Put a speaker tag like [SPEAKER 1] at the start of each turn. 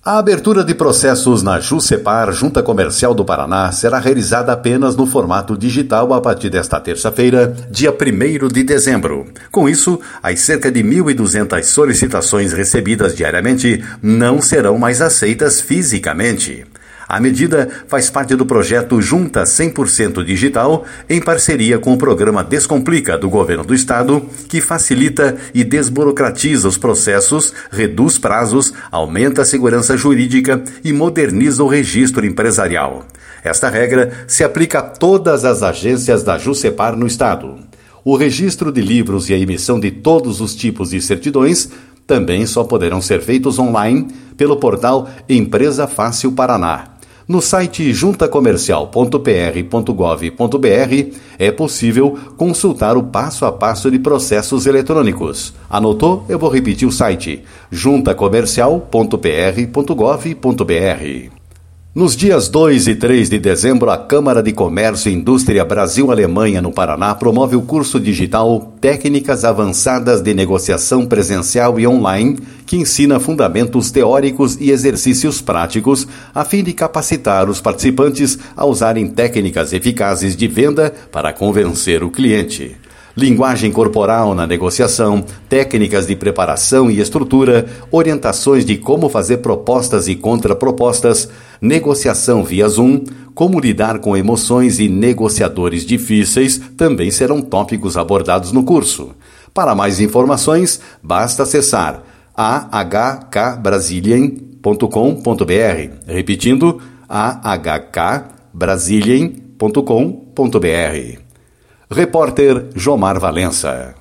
[SPEAKER 1] A abertura de processos na JUSEPAR, Junta Comercial do Paraná, será realizada apenas no formato digital a partir desta terça-feira, dia 1º de dezembro. Com isso, as cerca de 1.200 solicitações recebidas diariamente não serão mais aceitas fisicamente. A medida faz parte do projeto Junta 100% Digital, em parceria com o programa Descomplica do Governo do Estado, que facilita e desburocratiza os processos, reduz prazos, aumenta a segurança jurídica e moderniza o registro empresarial. Esta regra se aplica a todas as agências da JUSEPAR no Estado. O registro de livros e a emissão de todos os tipos de certidões também só poderão ser feitos online pelo portal Empresa Fácil Paraná. No site juntacomercial.pr.gov.br é possível consultar o passo a passo de processos eletrônicos. Anotou? Eu vou repetir o site: juntacomercial.pr.gov.br. Nos dias 2 e 3 de dezembro, a Câmara de Comércio e Indústria Brasil-Alemanha, no Paraná, promove o curso digital Técnicas Avançadas de Negociação Presencial e Online, que ensina fundamentos teóricos e exercícios práticos, a fim de capacitar os participantes a usarem técnicas eficazes de venda para convencer o cliente. Linguagem corporal na negociação, técnicas de preparação e estrutura, orientações de como fazer propostas e contrapropostas, negociação via Zoom, como lidar com emoções e negociadores difíceis também serão tópicos abordados no curso. Para mais informações, basta acessar ahkbrasilien.com.br. Repetindo, ahkbrasilien.com.br. Repórter Jomar Valença.